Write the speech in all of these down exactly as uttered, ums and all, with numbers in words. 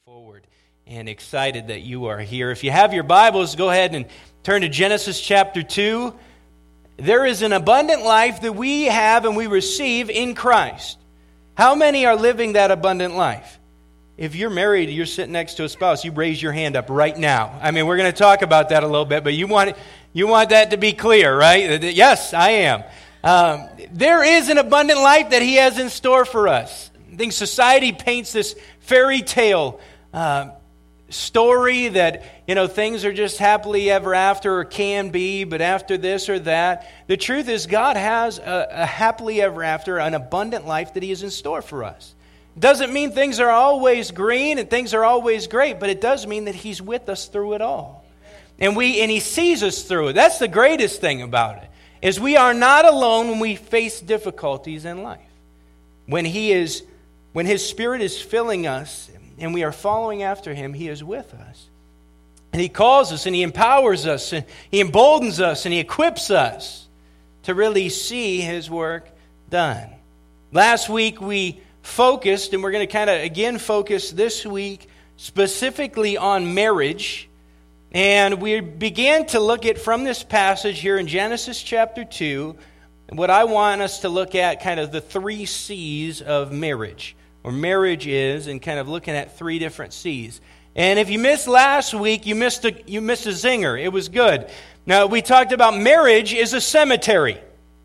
Forward and excited that you are here. If you have your Bibles, go ahead and turn to Genesis chapter two. There is an abundant life that we have and we receive in Christ. How many are living that abundant life? If you're married, you're sitting next to a spouse, you raise your hand up right now. I mean, we're going to talk about that a little bit, but you want you want that to be clear, right? Yes, I am. Um, there is an abundant life that He has in store for us. I think society paints this fairy tale uh, story that, you know, things are just happily ever after or can be, but after this or that. The truth is God has a, a happily ever after, an abundant life that He has in store for us. Doesn't mean things are always green and things are always great, but it does mean that He's with us through it all. And we and He sees us through it. That's the greatest thing about it, is we are not alone when we face difficulties in life. When He is, when His Spirit is filling us and we are following after Him, He is with us. And He calls us and He empowers us and He emboldens us and He equips us to really see His work done. Last week we focused, and we're going to kind of again focus this week specifically on marriage. And we began to look at, from this passage here in Genesis chapter two, what I want us to look at, kind of the three C's of marriage, or marriage is, and kind of looking at three different C's. And if you missed last week, you missed a, you missed a zinger. It was good. Now, we talked about marriage is a cemetery.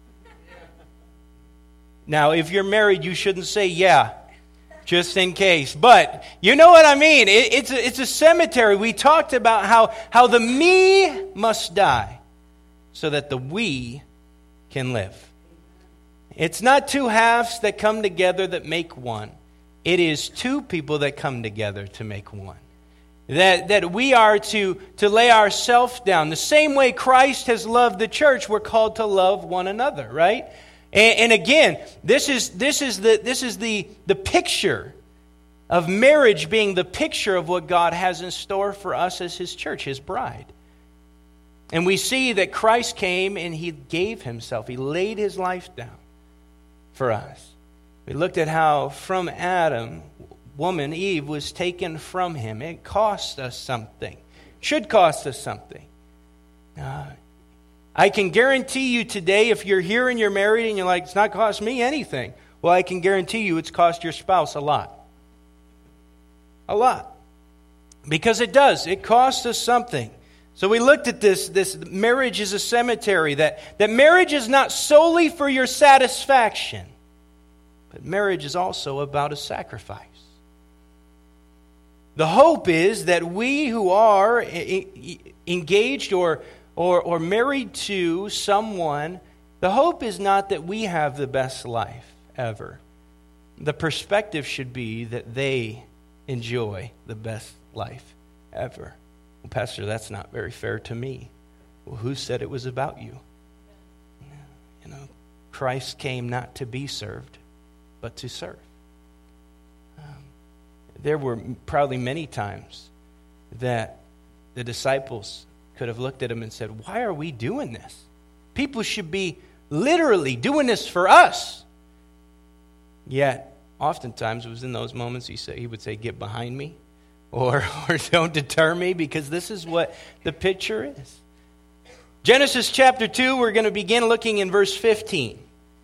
Now, if you're married, you shouldn't say yeah, just in case. But you know what I mean. It, it's, a, it's a cemetery. We talked about how, how the me must die so that the we can live. It's not two halves that come together that make one. It is two people that come together to make one. That, that we are to, to lay ourselves down. The same way Christ has loved the church, we're called to love one another, right? And, and again, this is this is the this is the, the picture of marriage being the picture of what God has in store for us as His church, His bride. And we see that Christ came and He gave Himself. He laid His life down for us. We looked at how from Adam, woman, Eve, was taken from Him. It cost us something. Should cost us something. Uh, I can guarantee you today, if you're here and you're married and you're like, it's not cost me anything. Well, I can guarantee you it's cost your spouse a lot. A lot. Because it does. It costs us something. So we looked at this, this marriage is a cemetery, that, that marriage is not solely for your satisfaction, but marriage is also about a sacrifice. The hope is that we who are engaged or Or, or married to someone, the hope is not that we have the best life ever. The perspective should be that they enjoy the best life ever. Well, Pastor, that's not very fair to me. Well, who said it was about you? You know, Christ came not to be served, but to serve. Um, there were probably many times that the disciples could have looked at him and said, why are we doing this? People should be literally doing this for us. Yet, oftentimes it was in those moments he said, he would say, get behind me, or, or don't deter me, because this is what the picture is. Genesis chapter two, we're going to begin looking in verse fifteen.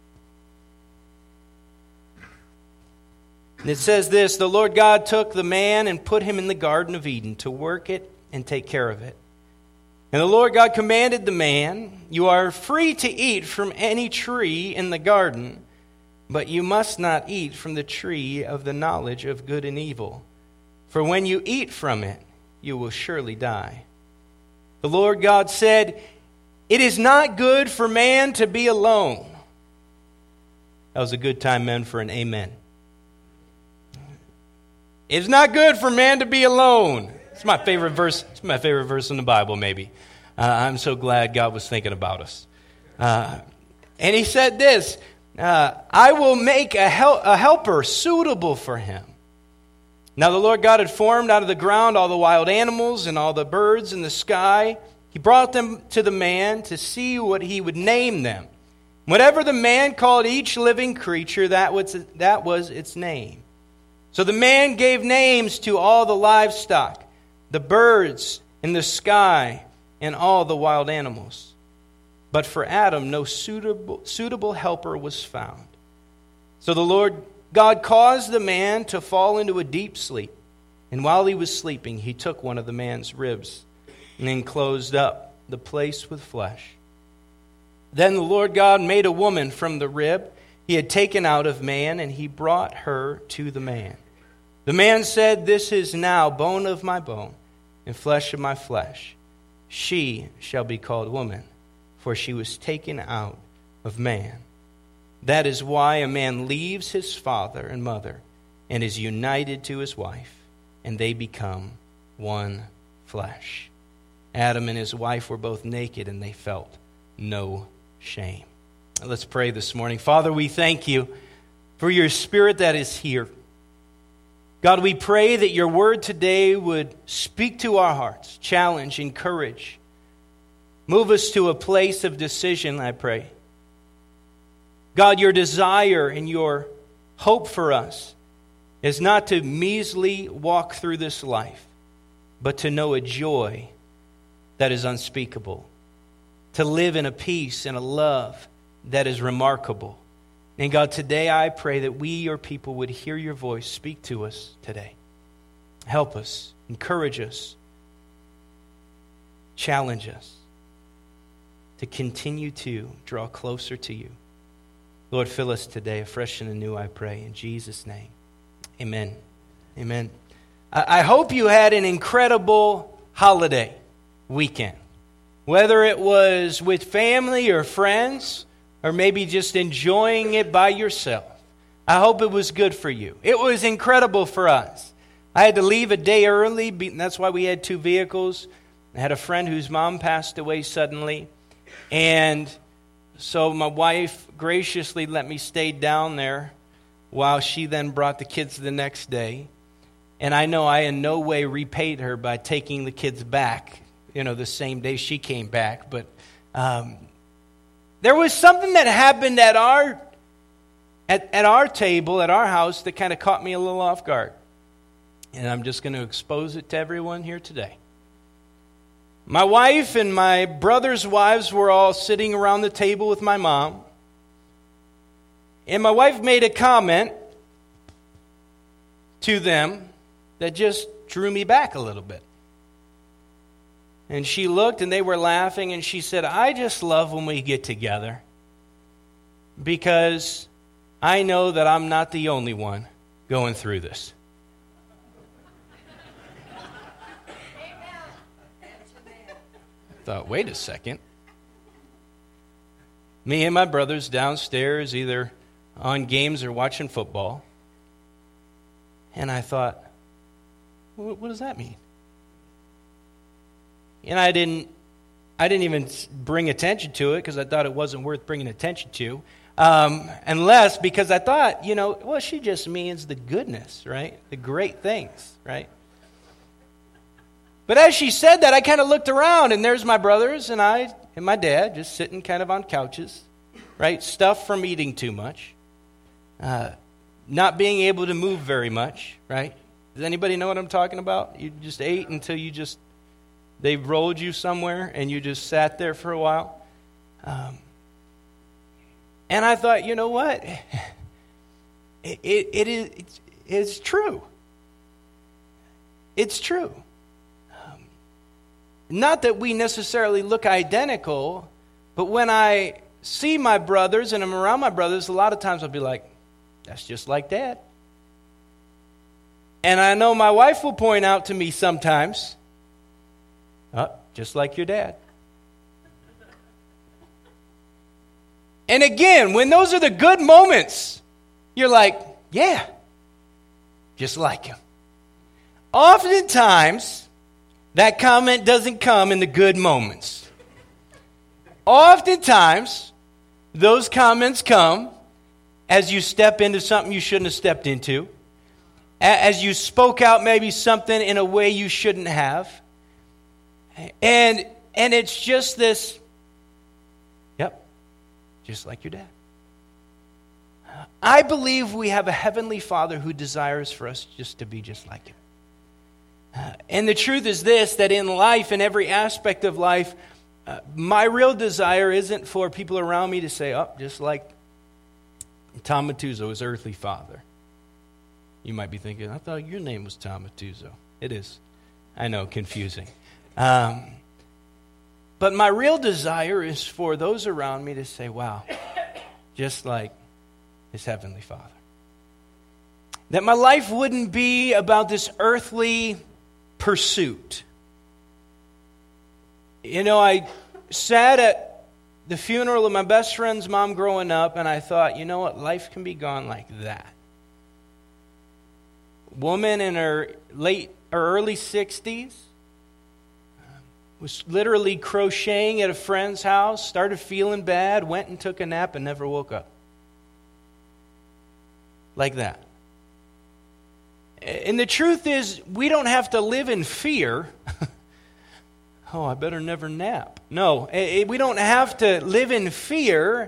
And it says this, the Lord God took the man and put him in the Garden of Eden to work it and take care of it. And the Lord God commanded the man, you are free to eat from any tree in the garden, but you must not eat from the tree of the knowledge of good and evil. For when you eat from it, you will surely die. The Lord God said, it is not good for man to be alone. That was a good time, men, for an amen. It's not good for man to be alone. It's my favorite verse. It's my favorite verse in the Bible, maybe. Uh, I'm so glad God was thinking about us. Uh, and He said this, uh, I will make a, hel- a helper suitable for him. Now the Lord God had formed out of the ground all the wild animals and all the birds in the sky. He brought them to the man to see what he would name them. Whatever the man called each living creature, that was, that was its name. So the man gave names to all the livestock, the birds in the sky, and all the wild animals. But for Adam, no suitable, suitable helper was found. So the Lord God caused the man to fall into a deep sleep. And while he was sleeping, he took one of the man's ribs and then closed up the place with flesh. Then the Lord God made a woman from the rib he had taken out of man, and he brought her to the man. The man said, "This is now bone of my bone and flesh of my flesh. She shall be called woman, for she was taken out of man. That is why a man leaves his father and mother and is united to his wife, and they become one flesh." Adam and his wife were both naked, and they felt no shame. Let's pray this morning. Father, we thank you for your Spirit that is here. God, we pray that your word today would speak to our hearts, challenge, encourage. Move us to a place of decision, I pray. God, your desire and your hope for us is not to measly walk through this life, but to know a joy that is unspeakable, to live in a peace and a love that is remarkable. And God, today I pray that we, your people, would hear your voice speak to us today. Help us, encourage us, challenge us to continue to draw closer to you. Lord, fill us today afresh and anew, I pray, in Jesus' name. Amen. Amen. I hope you had an incredible holiday weekend. Whether it was with family or friends, or maybe just enjoying it by yourself. I hope it was good for you. It was incredible for us. I had to leave a day early. That's why we had two vehicles. I had a friend whose mom passed away suddenly. And so my wife graciously let me stay down there while she then brought the kids the next day. And I know I in no way repaid her by taking the kids back, you know, the same day she came back. But um, there was something that happened at our at, at our table, at our house, that kind of caught me a little off guard. And I'm just going to expose it to everyone here today. My wife and my brother's wives were all sitting around the table with my mom. And my wife made a comment to them that just drew me back a little bit. And she looked, and they were laughing, and she said, "I just love when we get together because I know that I'm not the only one going through this." I thought, wait a second. Me and my brothers downstairs, either on games or watching football. And I thought, what, what does that mean? And I didn't I didn't even bring attention to it because I thought it wasn't worth bringing attention to. Um, unless because I thought, you know, well, she just means the goodness, right? The great things, right? But as she said that, I kind of looked around, and there's my brothers and I and my dad just sitting kind of on couches, right? Stuffed from eating too much. Uh, not being able to move very much, right? Does anybody know what I'm talking about? You just ate until you just... They rolled you somewhere, and you just sat there for a while. Um, and I thought, you know what? It, it, it is it's, it's true. It's true. Um, not that we necessarily look identical, but when I see my brothers and I'm around my brothers, a lot of times I'll be like, that's just like Dad. And I know my wife will point out to me sometimes, oh, just like your dad. And again, when those are the good moments, you're like, yeah, just like him. Oftentimes, that comment doesn't come in the good moments. Oftentimes, those comments come as you step into something you shouldn't have stepped into, as you spoke out maybe something in a way you shouldn't have. And and it's just this, yep, just like your dad. I believe we have a heavenly Father who desires for us just to be just like him. Uh, and the truth is this, that in life, in every aspect of life, uh, my real desire isn't for people around me to say, oh, just like Tom Matuzo, his earthly father. You might be thinking, I thought your name was Tom Matuzo. It is. I know, confusing. Um, but my real desire is for those around me to say, wow, just like his heavenly Father. That my life wouldn't be about this earthly pursuit. You know, I sat at the funeral of my best friend's mom growing up, and I thought, you know what, life can be gone like that. Woman in her late or early sixties, was literally crocheting at a friend's house, started feeling bad, went and took a nap, and never woke up. Like that. And the truth is, we don't have to live in fear. Oh, I better never nap. No, we don't have to live in fear.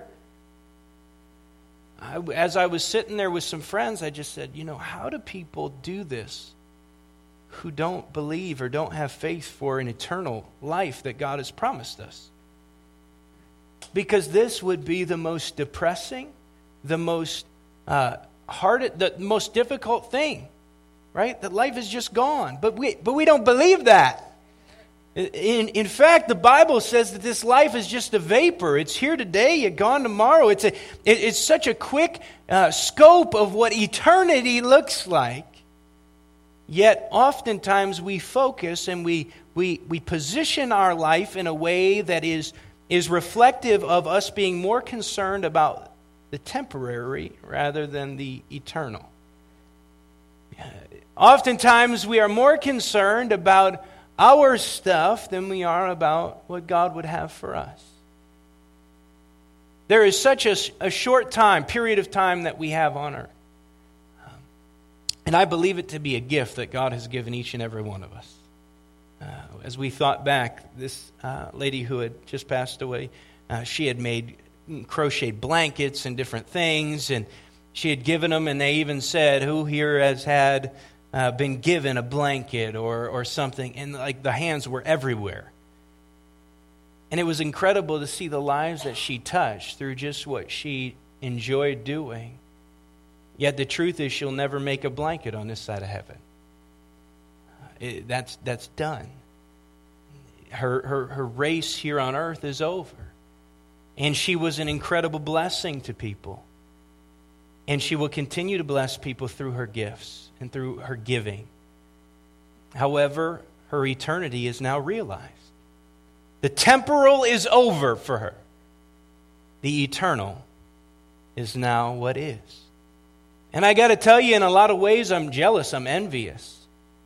I, as I was sitting there with some friends, I just said, you know, how do people do this who don't believe or don't have faith for an eternal life that God has promised us? Because this would be the most depressing, the most uh, hard, the most difficult thing, right? That life is just gone. But we, but we don't believe that. In, in fact, the Bible says that this life is just a vapor. It's here today, you're gone tomorrow. It's, a, it, it's such a quick uh, scope of what eternity looks like. Yet, oftentimes we focus and we, we, we position our life in a way that is, is reflective of us being more concerned about the temporary rather than the eternal. Oftentimes we are more concerned about our stuff than we are about what God would have for us. There is such a, a short time, period of time that we have on earth. Um, and I believe it to be a gift that God has given each and every one of us. Uh, as we thought back, this uh, lady who had just passed away, uh, she had made crocheted blankets and different things, and she had given them, and they even said, who here has had Uh, been given a blanket or or something, and like the hands were everywhere. And it was incredible to see the lives that she touched through just what she enjoyed doing. Yet the truth is, she'll never make a blanket on this side of heaven. It, that's that's done. Her her her race here on earth is over, and she was an incredible blessing to people. And she will continue to bless people through her gifts and through her giving. However, her eternity is now realized. The temporal is over for her. The eternal is now what is. And I got to tell you, in a lot of ways, I'm jealous, I'm envious.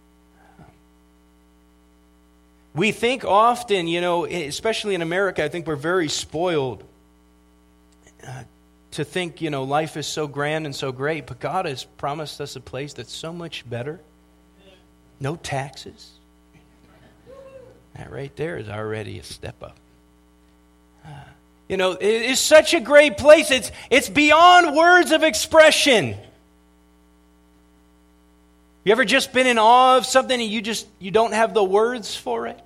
We think often, you know, especially in America, I think we're very spoiled uh, to think, you know, life is so grand and so great, but God has promised us a place that's so much better. No taxes. That right there is already a step up. Uh, you know, it is such a great place. It's it's beyond words of expression. You ever just been in awe of something and you just you don't have the words for it?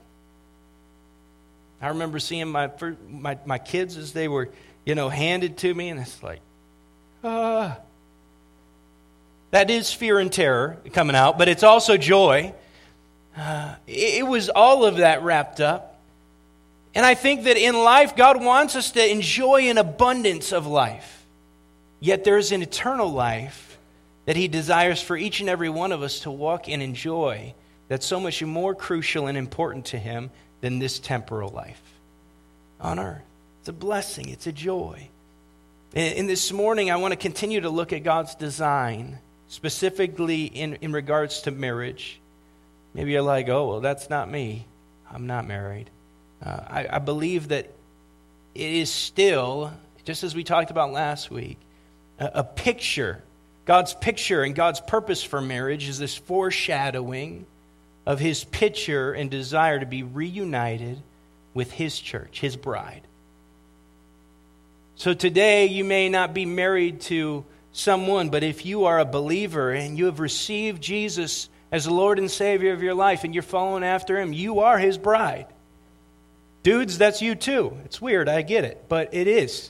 I remember seeing my my my kids as they were, you know, handed to me, and it's like, ah. That is fear and terror coming out, but it's also joy. Uh, it, it was all of that wrapped up. And I think that in life, God wants us to enjoy an abundance of life. Yet there's an eternal life that He desires for each and every one of us to walk and enjoy, that's so much more crucial and important to Him than this temporal life on earth. It's a blessing. It's a joy. And this morning, I want to continue to look at God's design, specifically in, in regards to marriage. Maybe you're like, oh, well, that's not me. I'm not married. Uh, I, I believe that it is still, just as we talked about last week, a, a picture. God's picture and God's purpose for marriage is this foreshadowing of His picture and desire to be reunited with His church, His bride. So today, you may not be married to someone, but if you are a believer and you have received Jesus as the Lord and Savior of your life and you're following after Him, you are His bride. Dudes, that's you too. It's weird, I get it, but it is.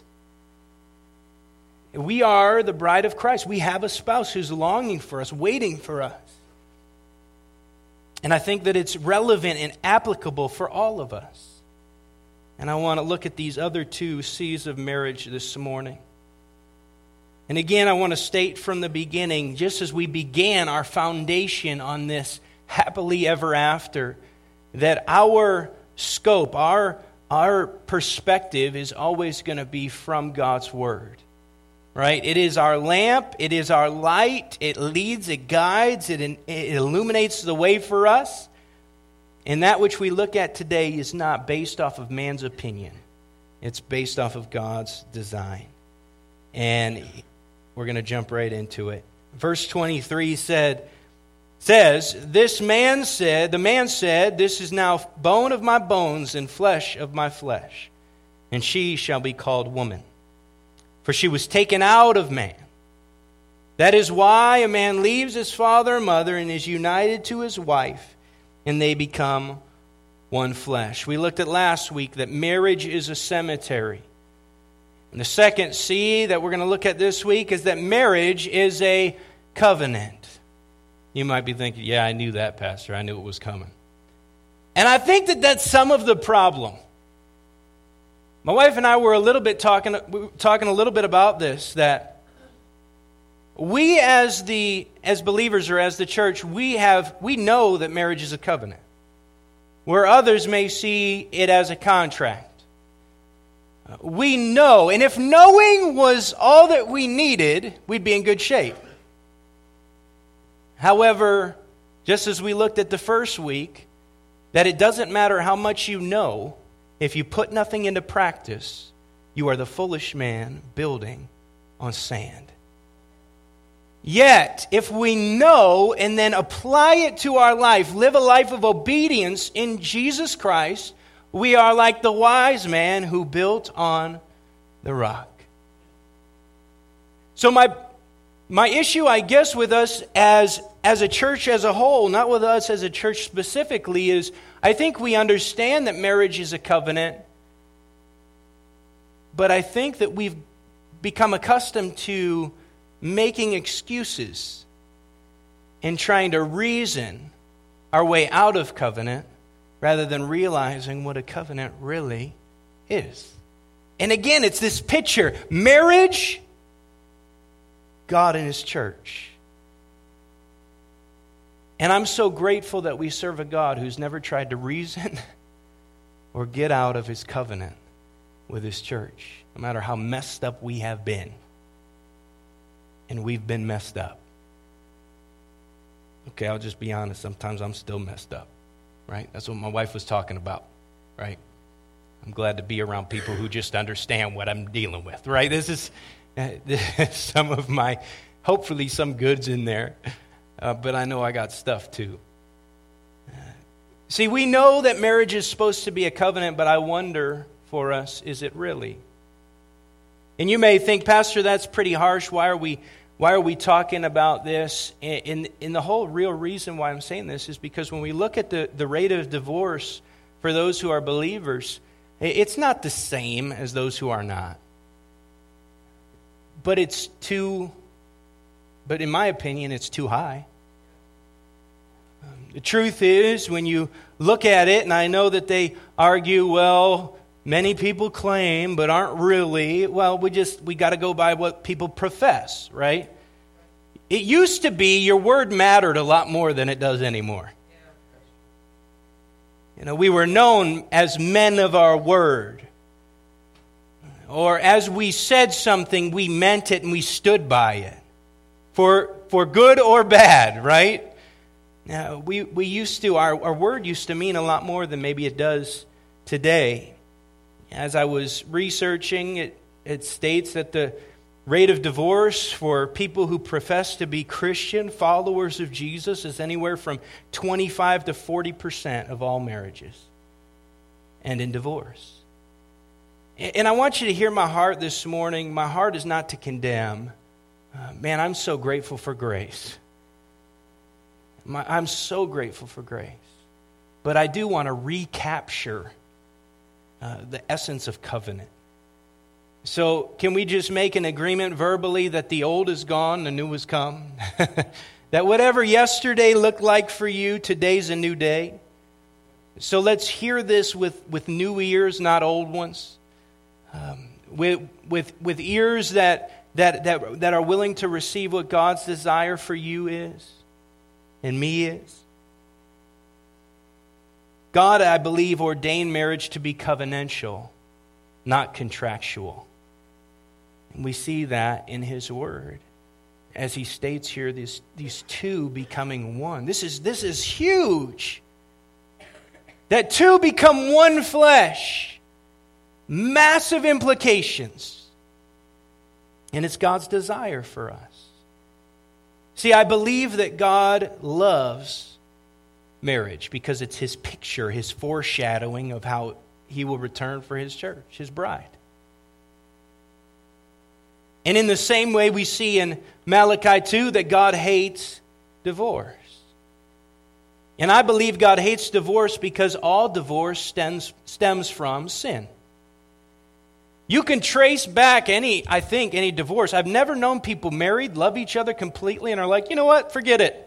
We are the bride of Christ. We have a spouse who's longing for us, waiting for us. And I think that it's relevant and applicable for all of us. And I want to look at these other two C's of marriage this morning. And again, I want to state from the beginning, just as we began our foundation on this happily ever after, that our scope, our, our perspective is always going to be from God's Word. Right? It is our lamp, it is our light, it leads, it guides, it, it illuminates the way for us. And that which we look at today is not based off of man's opinion. It's based off of God's design. And we're going to jump right into it. Verse twenty-three said, says, This man said, the man said, This is now bone of my bones and flesh of my flesh, and she shall be called woman, for she was taken out of man. That is why a man leaves his father and mother and is united to his wife, and they become one flesh. We looked at last week that marriage is a cemetery. And the second C that we're going to look at this week is that marriage is a covenant. You might be thinking, yeah, I knew that, Pastor. I knew it was coming. And I think that that's some of the problem. My wife and I were a little bit talking, we were talking a little bit about this, that we as the as believers or as the church, we have we know that marriage is a covenant, where others may see it as a contract. We know, and if knowing was all that we needed, we'd be in good shape. However, just as we looked at the first week, that it doesn't matter how much you know, if you put nothing into practice, you are the foolish man building on sand. Yet, if we know and then apply it to our life, live a life of obedience in Jesus Christ, we are like the wise man who built on the rock. So my my issue, I guess, with us as, as a church as a whole, not with us as a church specifically, is I think we understand that marriage is a covenant, but I think that we've become accustomed to making excuses and trying to reason our way out of covenant rather than realizing what a covenant really is. And again, it's this picture. Marriage, God and His church. And I'm so grateful that we serve a God who's never tried to reason or get out of His covenant with His church, no matter how messed up we have been. And we've been messed up. Okay, I'll just be honest. Sometimes I'm still messed up, right? That's what my wife was talking about, right? I'm glad to be around people who just understand what I'm dealing with, right? This is, uh, this is some of my, hopefully some goods in there, uh, but I know I got stuff too. Uh, see, we know that marriage is supposed to be a covenant, but I wonder for us, is it really? And you may think, Pastor, that's pretty harsh. Why are we why are we talking about this? And, and the whole real reason why I'm saying this is because when we look at the, the rate of divorce for those who are believers, it's not the same as those who are not. But it's too, but in my opinion, it's too high. The truth is, when you look at it, and I know that they argue, well, many people claim, but aren't really. Well, we just, we got to go by what people profess, right? It used to be your word mattered a lot more than it does anymore. You know, we were known as men of our word. Or as we said something, we meant it and we stood by it. For, for good or bad, right? Now, we, we used to, our, our word used to mean a lot more than maybe it does today. As I was researching, it, it states that the rate of divorce for people who profess to be Christian followers of Jesus is anywhere from twenty-five to forty percent of all marriages end in divorce. And I want you to hear my heart this morning. My heart is not to condemn. Uh, man, I'm so grateful for grace. My, I'm so grateful for grace. But I do want to recapture uh, the essence of covenant. So can we just make an agreement verbally that the old is gone, the new has come? That whatever yesterday looked like for you, today's a new day. So let's hear this with, with new ears, not old ones. Um, with with with ears that, that that that are willing to receive what God's desire for you is and me is. God, I believe, ordained marriage to be covenantal, not contractual. And we see that in His Word. As He states here, these, these two becoming one. This is, this is huge. That two become one flesh. Massive implications. And it's God's desire for us. See, I believe that God loves marriage because it's His picture, His foreshadowing of how He will return for His church, His bride. And in the same way we see in Malachi two that God hates divorce. And I believe God hates divorce because all divorce stems, stems from sin. You can trace back any, I think, any divorce. I've never known people married, love each other completely, and are like, you know what, forget it.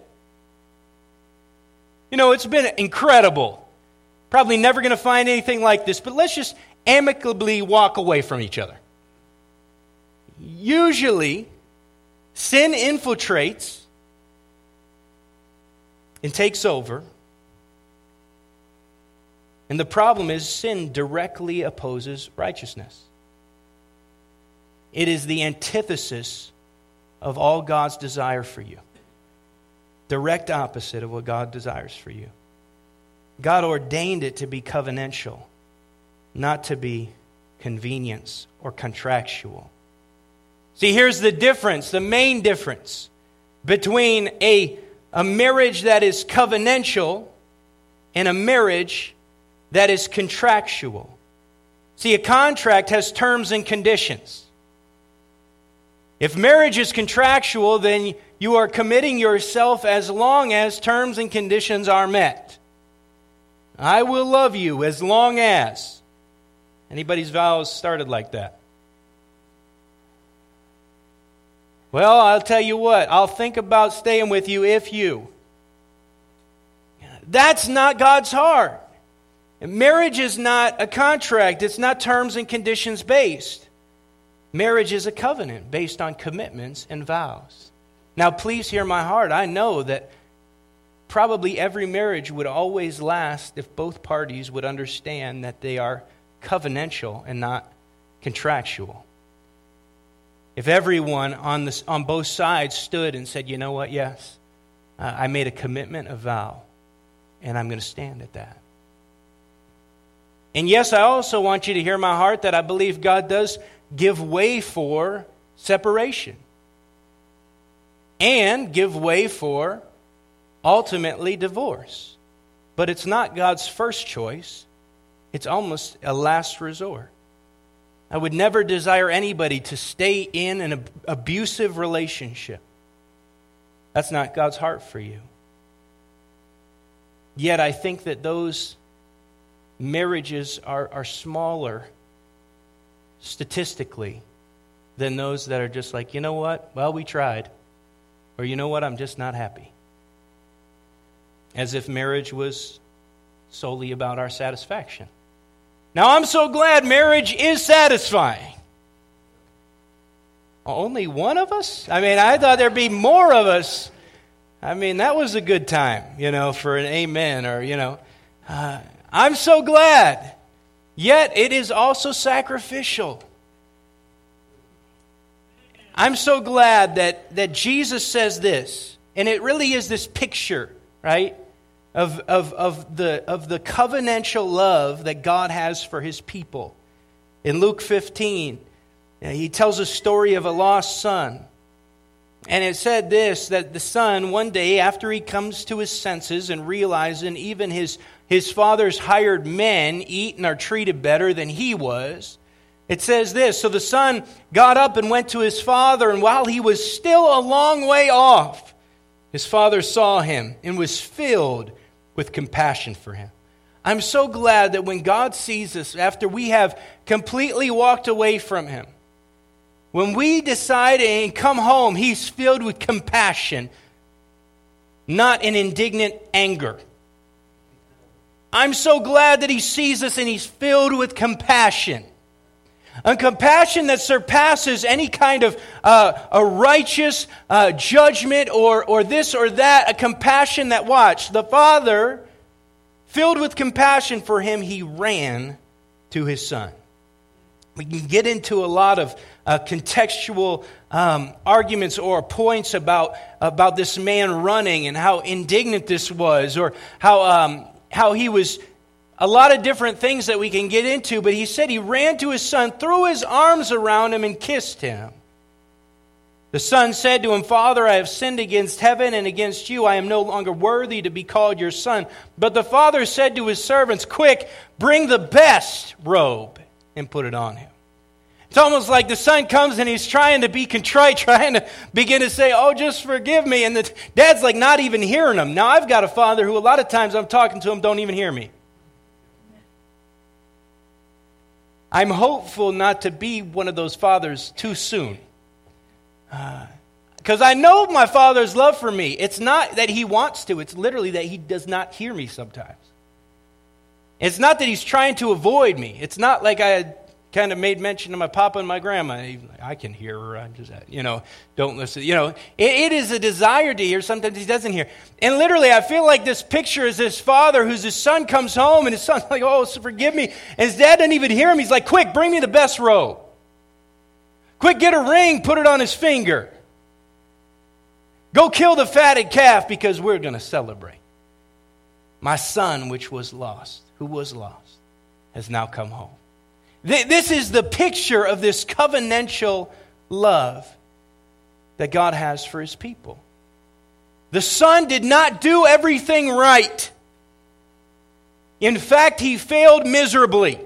You know, it's been incredible. Probably never going to find anything like this, but let's just amicably walk away from each other. Usually, sin infiltrates and takes over. And the problem is sin directly opposes righteousness. It is the antithesis of all God's desire for you. Direct opposite of what God desires for you. God ordained it to be covenantal, not to be convenience or contractual. See, here's the difference, the main difference between a, a marriage that is covenantal and a marriage that is contractual. See, a contract has terms and conditions. If marriage is contractual, then you are committing yourself as long as terms and conditions are met. I will love you as long as. Anybody's vows started like that? Well, I'll tell you what, I'll think about staying with you if you. That's not God's heart. Marriage is not a contract. It's not terms and conditions based. Marriage is a covenant based on commitments and vows. Now, please hear my heart. I know that probably every marriage would always last if both parties would understand that they are covenantal and not contractual. If everyone on this, on both sides stood and said, you know what, yes, uh, I made a commitment, a vow, and I'm going to stand at that. And yes, I also want you to hear my heart that I believe God does give way for separation and give way for ultimately divorce. But it's not God's first choice. It's almost a last resort. I would never desire anybody to stay in an ab- abusive relationship. That's not God's heart for you. Yet I think that those marriages are, are smaller statistically than those that are just like, you know what, well, we tried. Or you know what, I'm just not happy. As if marriage was solely about our satisfaction. Now, I'm so glad marriage is satisfying. Only one of us? I mean, I thought there'd be more of us. I mean, that was a good time, you know, for an amen or, you know. Uh, I'm so glad. Yet, it is also sacrificial. I'm so glad that, that Jesus says this, and it really is this picture, right, of, of, of, the, of the covenantal love that God has for His people. In Luke fifteen, He tells a story of a lost son. And it said this, that the son, one day, after he comes to his senses and realizing even his, his father's hired men eat and are treated better than he was, It says this, so the son got up and went to his father, and while he was still a long way off, his father saw him and was filled with compassion for him. I'm so glad that when God sees us after we have completely walked away from him, when we decide and come home, he's filled with compassion, not an indignant anger. I'm so glad that he sees us and he's filled with compassion. A compassion that surpasses any kind of uh, a righteous uh, judgment or, or this or that. A compassion that, watch, the Father, filled with compassion for him, he ran to his son. We can get into a lot of uh, contextual um, arguments or points about, about this man running and how indignant this was, or how um, how he was, a lot of different things that we can get into, but he said he ran to his son, threw his arms around him, and kissed him. The son said to him, Father, I have sinned against heaven and against you. I am no longer worthy to be called your son. But the father said to his servants, quick, bring the best robe and put it on him. It's almost like the son comes and he's trying to be contrite, trying to begin to say, oh, just forgive me. And the dad's like not even hearing him. Now, I've got a father who a lot of times I'm talking to him don't even hear me. I'm hopeful not to be one of those fathers too soon. Because uh, I know my father's love for me. It's not that he wants to. It's literally that he does not hear me sometimes. It's not that he's trying to avoid me. It's not like I kind of made mention to my papa and my grandma. I can hear her. I'm just, you know, don't listen. You know, it, it is a desire to hear. Sometimes he doesn't hear. And literally, I feel like this picture is this father whose his son comes home and his son's like, oh, so forgive me. And his dad doesn't even hear him. He's like, quick, bring me the best robe. Quick, get a ring, put it on his finger. Go kill the fatted calf because we're going to celebrate. My son, which was lost, who was lost, has now come home. This is the picture of this covenantal love that God has for his people. The son did not do everything right. In fact, he failed miserably.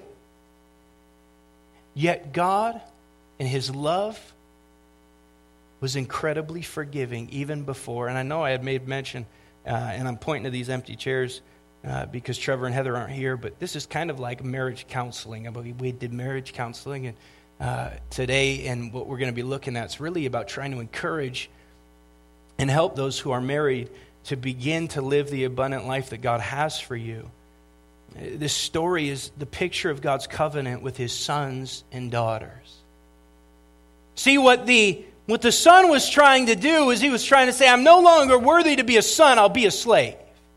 Yet God, in his love, was incredibly forgiving even before. And I know I had made mention, uh, and I'm pointing to these empty chairs, Uh, because Trevor and Heather aren't here, but this is kind of like marriage counseling. I mean, we did marriage counseling and uh, today, and what we're going to be looking at is really about trying to encourage and help those who are married to begin to live the abundant life that God has for you. This story is the picture of God's covenant with his sons and daughters. See, what the what the son was trying to do is he was trying to say, I'm no longer worthy to be a son, I'll be a slave.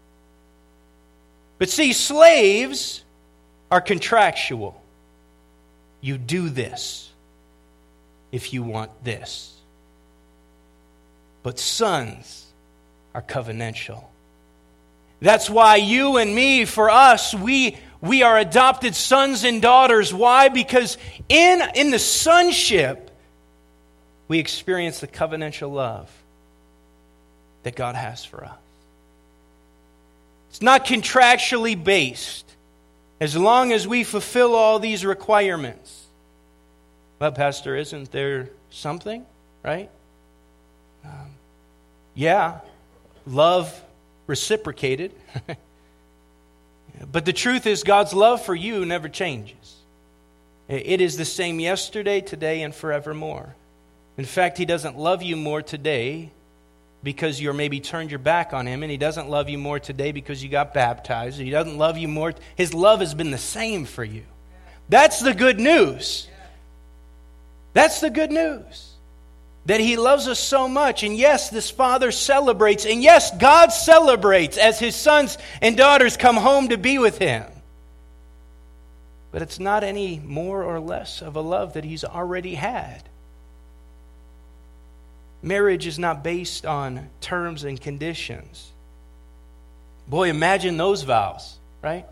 But see, slaves are contractual. You do this if you want this. But sons are covenantal. That's why you and me, for us, we, we are adopted sons and daughters. Why? Because in, in the sonship, we experience the covenantal love that God has for us. It's not contractually based. As long as we fulfill all these requirements. Well, Pastor, isn't there something, right? Um, yeah, love reciprocated. But the truth is God's love for you never changes. It is the same yesterday, today, and forevermore. In fact, he doesn't love you more today because you're maybe turned your back on him, and he doesn't love you more today because you got baptized. He doesn't love you more. His love has been the same for you. That's the good news. That's the good news. That he loves us so much. And yes, this father celebrates. And yes, God celebrates as his sons and daughters come home to be with him. But it's not any more or less of a love that he's already had. Marriage is not based on terms and conditions. Boy, imagine those vows, right?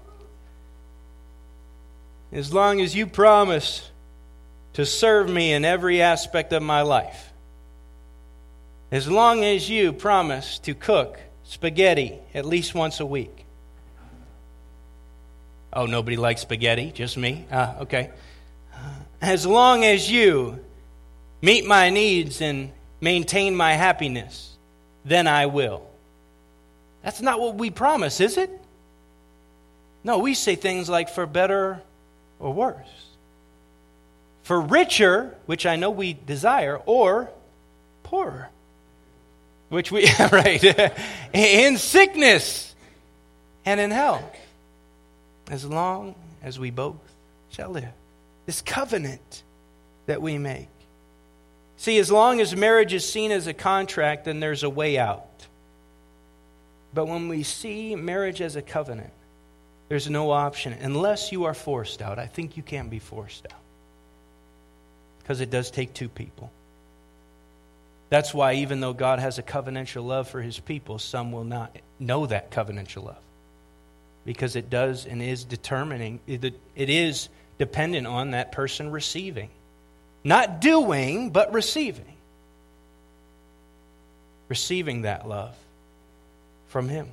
As long as you promise to serve me in every aspect of my life. As long as you promise to cook spaghetti at least once a week. Oh, nobody likes spaghetti, just me? Ah, okay. as long as you meet my needs and maintain my happiness, then I will. That's not what we promise, is it? No, we say things like for better or worse. For richer, which I know we desire, or poorer, which we, right, in sickness and in health, as long as we both shall live. This covenant that we make. See, as long as marriage is seen as a contract, then there's a way out. But when we see marriage as a covenant, there's no option. Unless you are forced out. I think you can't be forced out. Because it does take two people. That's why even though God has a covenantal love for his people, some will not know that covenantal love. Because it does and is determining, it is dependent on that person receiving. Not doing, but receiving. Receiving that love from him.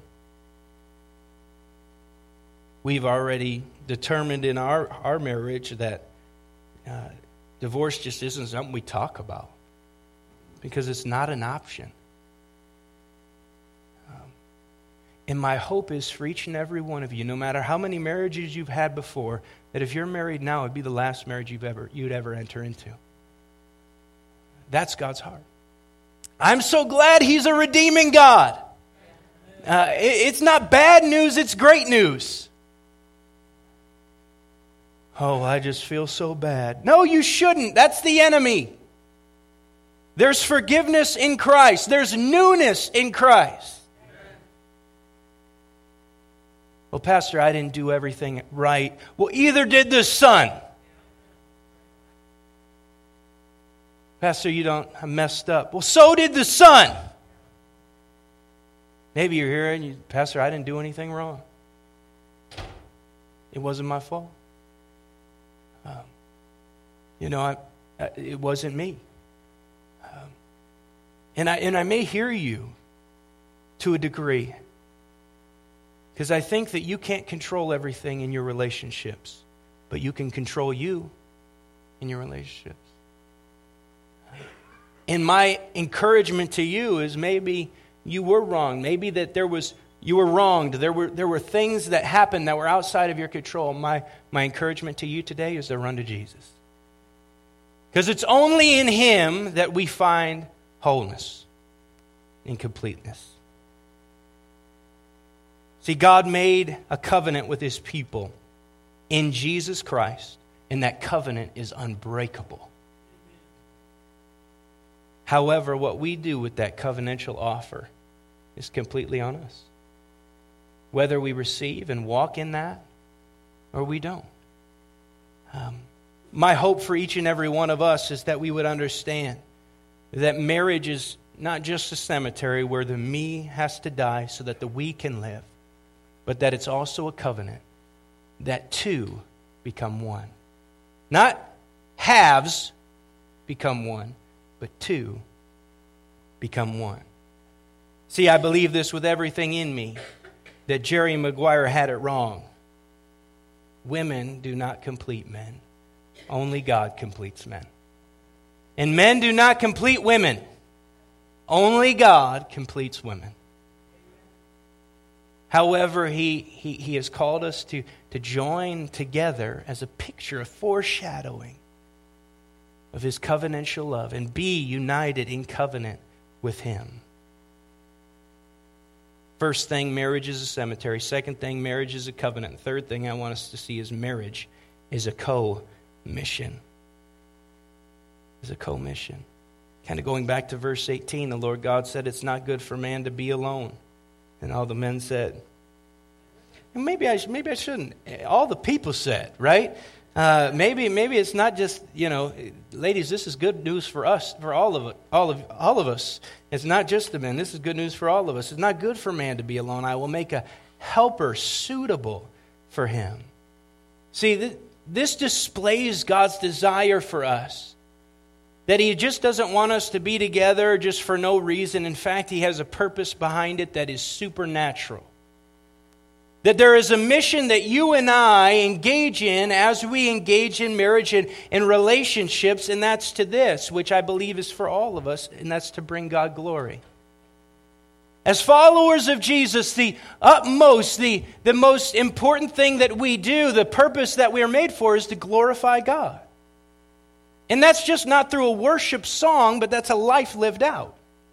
We've already determined in our, our marriage that uh, divorce just isn't something we talk about. Because it's not an option. Um, and my hope is for each and every one of you, no matter how many marriages you've had before, that if you're married now, it'd be the last marriage you've ever, you'd ever enter into. That's God's heart. I'm so glad he's a redeeming God. Uh, it, it's not bad news, it's great news. Oh, I just feel so bad. No, you shouldn't. That's the enemy. There's forgiveness in Christ. There's newness in Christ. Well, Pastor, I didn't do everything right. Well, either did the Son. Pastor, you don't, I messed up. Well, so did the Son. Maybe you're here and you, Pastor, I didn't do anything wrong. It wasn't my fault. Um, you know, I, I, it wasn't me. Um, and I and I may hear you to a degree. Because I think that you can't control everything in your relationships. But you can control you in your relationships. And my encouragement to you is maybe you were wrong. Maybe that there was you were wronged. There were there were things that happened that were outside of your control. My my encouragement to you today is to run to Jesus. Because it's only in him that we find wholeness and completeness. See, God made a covenant with his people in Jesus Christ, and that covenant is unbreakable. However, what we do with that covenantal offer is completely on us. Whether we receive and walk in that, or we don't. Um, my hope for each and every one of us is that we would understand that marriage is not just a cemetery where the me has to die so that the we can live, but that it's also a covenant that two become one. Not halves become one, but two become one. See, I believe this with everything in me, that Jerry Maguire had it wrong. Women do not complete men. Only God completes men. And men do not complete women. Only God completes women. However, he, he, he has called us to, to join together as a picture, a foreshadowing of his covenantal love and be united in covenant with him. First thing, marriage is a cemetery. Second thing, marriage is a covenant. Third thing I want us to see is marriage is a co-mission. Is a co-mission. Kind of going back to verse eighteen, the Lord God said, it's not good for man to be alone. And all the men said, and maybe I maybe I shouldn't. All the people said, right? Uh, maybe maybe it's not just, you know, ladies, this is good news for us, for all of it, all of all of us. It's not just the men. This is good news for all of us. It's not good for man to be alone. I will make a helper suitable for him. See, th- this displays God's desire for us. That he just doesn't want us to be together just for no reason. In fact, he has a purpose behind it that is supernatural. That there is a mission that you and I engage in as we engage in marriage and, and relationships, and that's to this, which I believe is for all of us, and that's to bring God glory. As followers of Jesus, the utmost, the, the most important thing that we do, the purpose that we are made for, is to glorify God. And that's just not through a worship song, but that's a life lived out.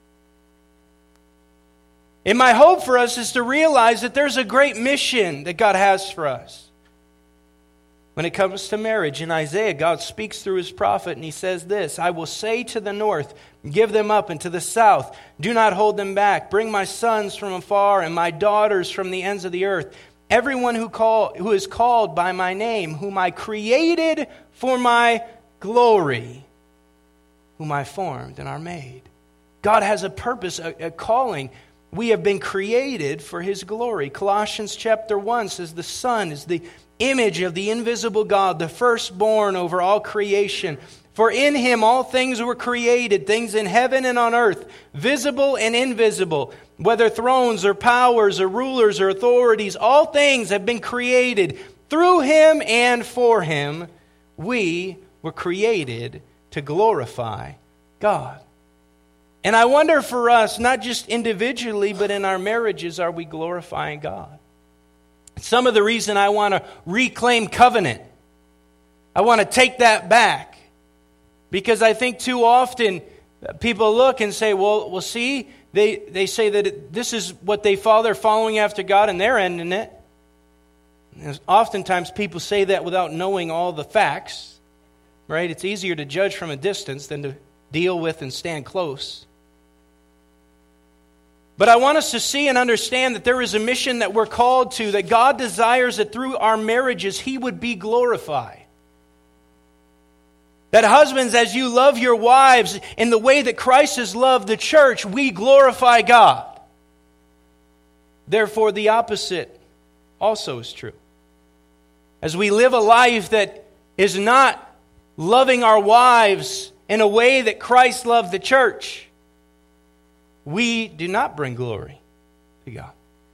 And my hope for us is to realize that there's a great mission that God has for us. When it comes to marriage, in Isaiah, God speaks through his prophet, and he says this, I will say to the north, give them up, and to the south, do not hold them back. Bring my sons from afar and my daughters from the ends of the earth. Everyone who call, who is called by my name, whom I created for my glory, whom I formed and are made. God has a purpose, a, a calling. We have been created for his glory. Colossians chapter one says the Son is the image of the invisible God, the firstborn over all creation. For in him all things were created, things in heaven and on earth, visible and invisible, whether thrones or powers or rulers or authorities, all things have been created through him and for him. We were created to glorify God. And I wonder for us, not just individually, but in our marriages, are we glorifying God? Some of the reason I want to reclaim covenant, I want to take that back, because I think too often people look and say, well, well, see, they, they say that it, this is what they follow, they're following after God, and they're ending it. And oftentimes people say that without knowing all the facts, right? It's easier to judge from a distance than to deal with and stand close. But I want us to see and understand that there is a mission that we're called to, that God desires that through our marriages he would be glorified. That husbands, as you love your wives in the way that Christ has loved the church, we glorify God. Therefore, the opposite also is true. As we live a life that is not loving our wives in a way that Christ loved the church, we do not bring glory to God.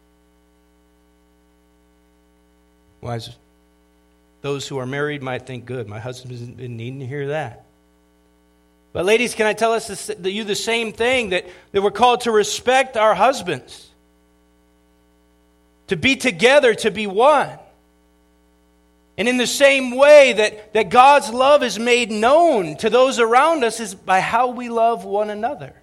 Wives, those who are married might think, good, my husband's been needing to hear that. But ladies, can I tell us this, that you the same thing, that, that we're called to respect our husbands, to be together, to be one. And in the same way that, that God's love is made known to those around us is by how we love one another.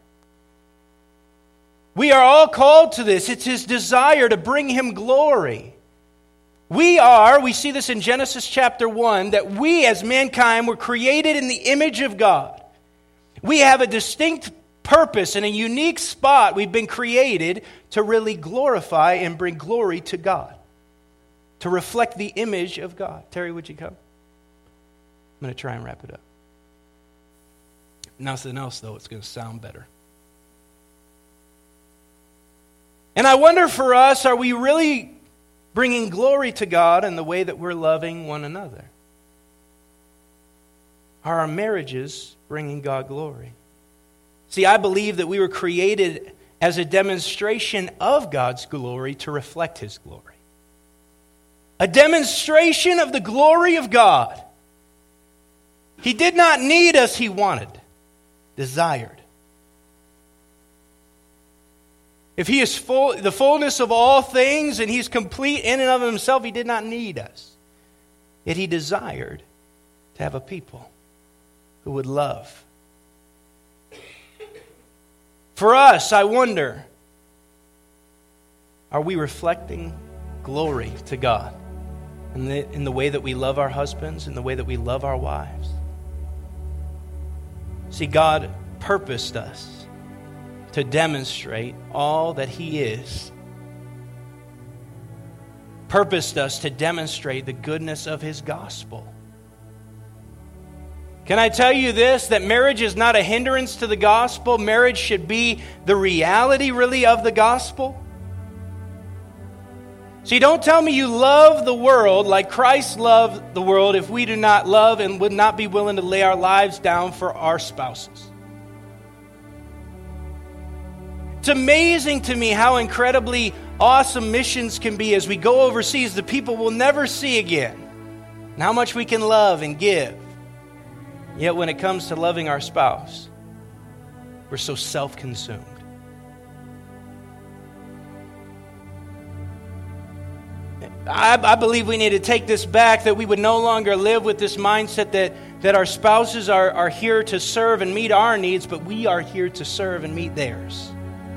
We are all called to this. It's his desire to bring him glory. We are, we see this in Genesis chapter one, that we as mankind were created in the image of God. We have a distinct purpose and a unique spot. We've been created to really glorify and bring glory to God, to reflect the image of God. Terry, would you come? I'm going to try and wrap it up. Nothing else, though, it's going to sound better. And I wonder for us, are we really bringing glory to God in the way that we're loving one another? Are our marriages bringing God glory? See, I believe that we were created as a demonstration of God's glory to reflect his glory. A demonstration of the glory of God. He did not need us, he wanted, desired. If he is full, the fullness of all things, and he's complete in and of himself, he did not need us. Yet he desired to have a people who would love. For us, I wonder, are we reflecting glory to God in the, in the way that we love our husbands, in the way that we love our wives? See, God purposed us to demonstrate all that he is. Purposed us to demonstrate the goodness of his gospel. Can I tell you this, that marriage is not a hindrance to the gospel? Marriage should be the reality, really, of the gospel. See, don't tell me you love the world like Christ loved the world if we do not love and would not be willing to lay our lives down for our spouses. It's amazing to me how incredibly awesome missions can be as we go overseas, the people we'll never see again, and how much we can love and give. Yet when it comes to loving our spouse, we're so self-consumed. I, I believe we need to take this back, that we would no longer live with this mindset that, that our spouses are, are here to serve and meet our needs, but we are here to serve and meet theirs.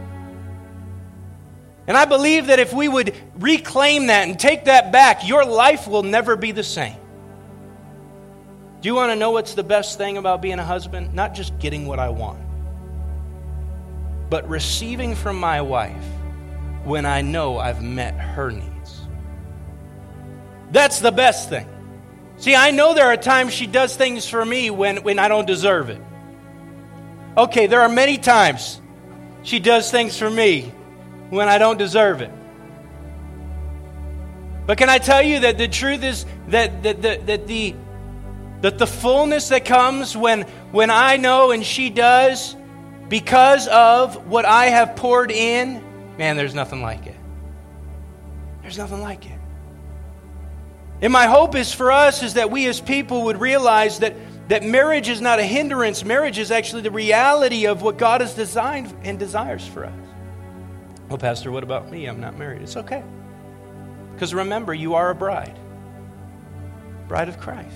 And I believe that if we would reclaim that and take that back, your life will never be the same. Do you want to know what's the best thing about being a husband? Not just getting what I want, but receiving from my wife when I know I've met her needs. That's the best thing. See, I know there are times she does things for me when, when I don't deserve it. Okay, there are many times she does things for me when I don't deserve it. But can I tell you that the truth is that, that, that, that the that the fullness that comes when, when I know and she does because of what I have poured in, man, there's nothing like it. There's nothing like it. And my hope is for us is that we as people would realize that, that marriage is not a hindrance. Marriage is actually the reality of what God has designed and desires for us. Well, Pastor, what about me? I'm not married. It's okay. Because remember, you are a bride. Bride of Christ.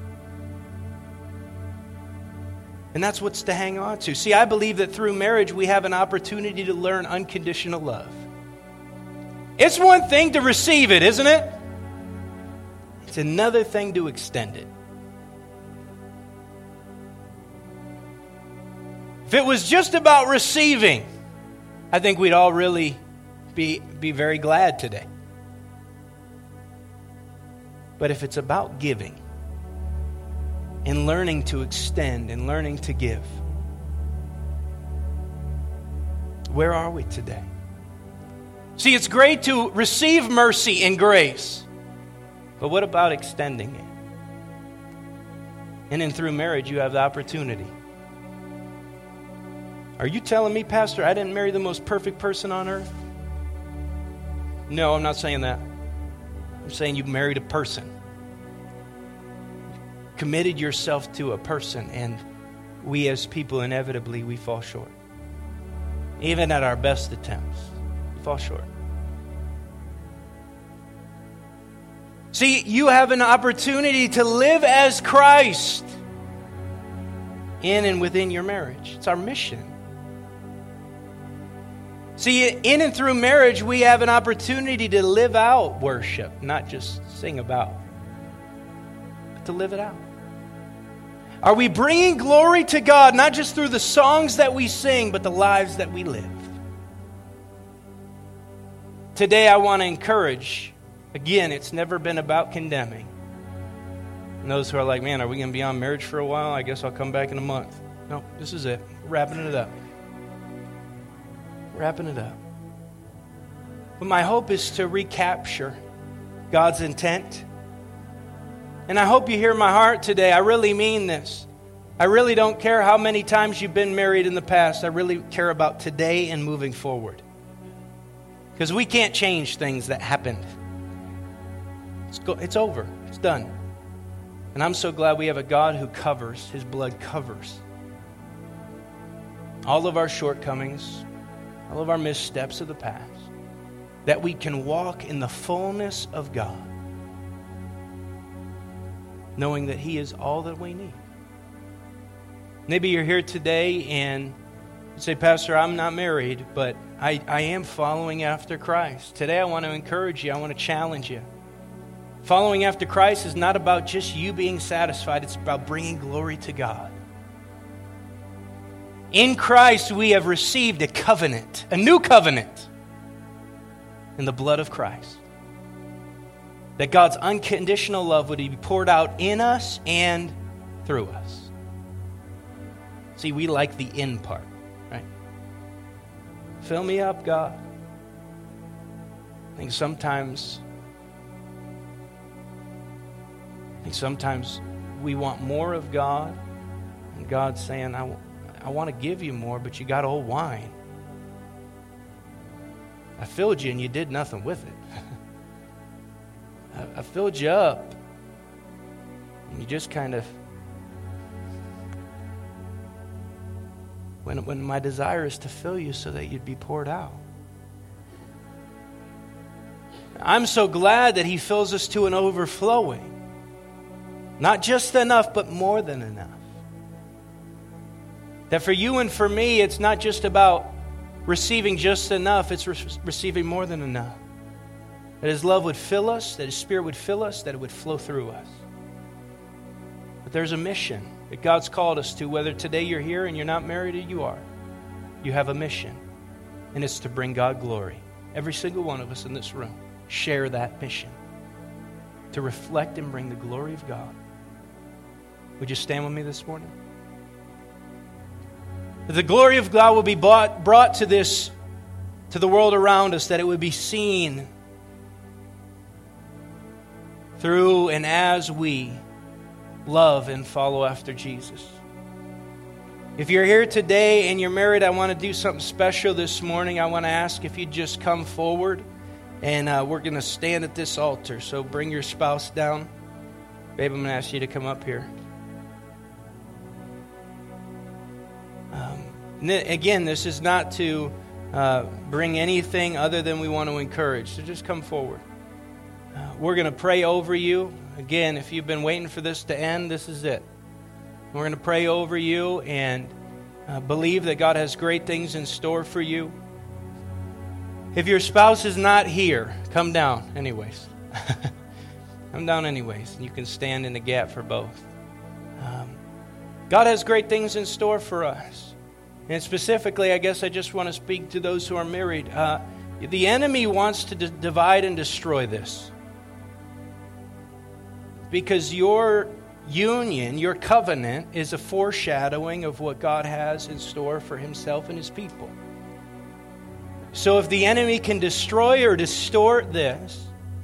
And that's what's to hang on to. See, I believe that through marriage, we have an opportunity to learn unconditional love. It's one thing to receive it, isn't it? It's another thing to extend it. If it was just about receiving, I think we'd all really be, be very glad today. But if it's about giving, and learning to extend and learning to give, where are we today? See, it's great to receive mercy and grace, but what about extending it? And then through marriage, you have the opportunity. Are you telling me, Pastor, I didn't marry the most perfect person on earth? No, I'm not saying that. I'm saying you married a person. Committed yourself to a person, and we as people inevitably we fall short. Even at our best attempts, we fall short. See, you have an opportunity to live as Christ in and within your marriage. It's our mission. See, in and through marriage, we have an opportunity to live out worship, not just sing about, but to live it out. Are we bringing glory to God, not just through the songs that we sing, but the lives that we live? Today, I want to encourage, again, it's never been about condemning. And those who are like, man, are we going to be on marriage for a while? I guess I'll come back in a month. No, this is it. We're wrapping it up. Wrapping it up. But my hope is to recapture God's intent. And I hope you hear my heart today. I really mean this. I really don't care how many times you've been married in the past. I really care about today and moving forward. Because we can't change things that happened. It's, go, it's over. It's done. And I'm so glad we have a God who covers. His blood covers all of our shortcomings, all of our missteps of the past, that we can walk in the fullness of God, knowing that He is all that we need. Maybe you're here today and you say, Pastor, I'm not married, but I, I am following after Christ. Today I want to encourage you. I want to challenge you. Following after Christ is not about just you being satisfied. It's about bringing glory to God. In Christ we have received a covenant, a new covenant in the blood of Christ. That God's unconditional love would be poured out in us and through us. See, we like the in part, right? Fill me up, God. I think sometimes, I think sometimes we want more of God, and God's saying, I, I want to give you more, but you got old wine. I filled you and you did nothing with it. I, I filled you up and you just kind of, when, when my desire is to fill you so that you'd be poured out. I'm so glad that He fills us to an overflowing. Not just enough, but more than enough. That for you and for me, it's not just about receiving just enough, it's re- receiving more than enough. That His love would fill us, that His Spirit would fill us, that it would flow through us. But there's a mission that God's called us to, whether today you're here and you're not married or you are. You have a mission, and it's to bring God glory. Every single one of us in this room share that mission, to reflect and bring the glory of God. Would you stand with me this morning? That the glory of God will be brought, brought to this, to the world around us, that it would be seen through and as we love and follow after Jesus. If you're here today and you're married, I want to do something special this morning. I want to ask if you'd just come forward, and uh, we're going to stand at this altar. So bring your spouse down. Babe, I'm going to ask you to come up here. Um, again, this is not to uh, bring anything other than we want to encourage. So just come forward. Uh, we're going to pray over you. Again, if you've been waiting for this to end, this is it. We're going to pray over you and uh, believe that God has great things in store for you. If your spouse is not here, come down anyways. Come down anyways. And you can stand in the gap for both. Um, God has great things in store for us. And specifically, I guess I just want to speak to those who are married. Uh, the enemy wants to d- divide and destroy this. Because your union, your covenant, is a foreshadowing of what God has in store for Himself and His people. So if the enemy can destroy or distort this,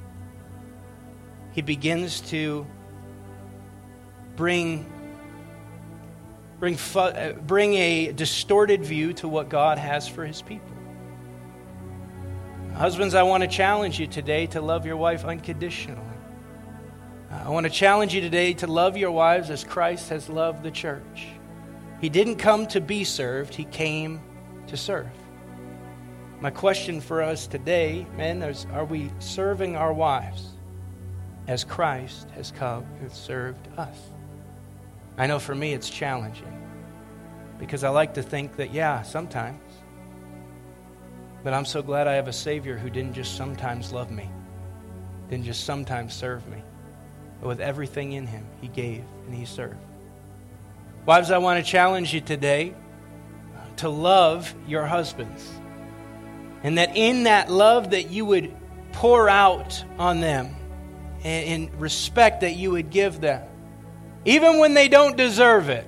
he begins to bring, bring, fu- bring a distorted view to what God has for His people. Husbands, I want to challenge you today to love your wife unconditionally. I want to challenge you today to love your wives as Christ has loved the church. He didn't come to be served, He came to serve. My question for us today, men, is, are we serving our wives as Christ has come and served us? I know for me it's challenging because I like to think that, yeah, sometimes. But I'm so glad I have a Savior who didn't just sometimes love me, didn't just sometimes serve me. But with everything in Him, He gave and He served. Wives, I want to challenge you today to love your husbands. And that in that love that you would pour out on them, and in respect that you would give them, even when they don't deserve it.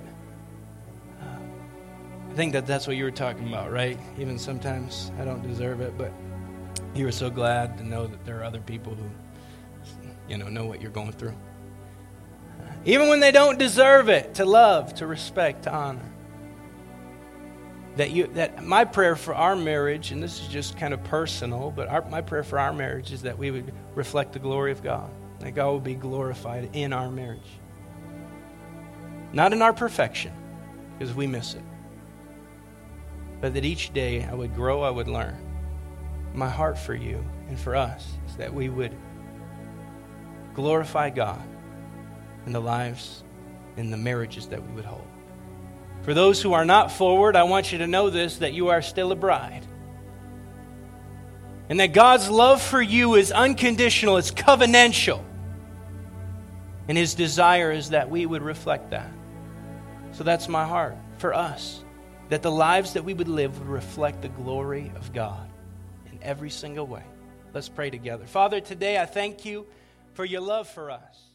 I think that that's what you were talking about, right? Even sometimes I don't deserve it, but you were so glad to know that there are other people who, you know, know what you're going through. Even when they don't deserve it, to love, to respect, to honor. That you, that my prayer for our marriage, and this is just kind of personal, but our, my prayer for our marriage is that we would reflect the glory of God. That God would be glorified in our marriage. Not in our perfection, because we miss it. But that each day I would grow, I would learn. My heart for you and for us is that we would glorify God in the lives, in the marriages that we would hold. For those who are not forward, I want you to know this, that you are still a bride. And that God's love for you is unconditional, it's covenantal. And His desire is that we would reflect that. So that's my heart for us, that the lives that we would live would reflect the glory of God in every single way. Let's pray together. Father, today I thank you for your love for us.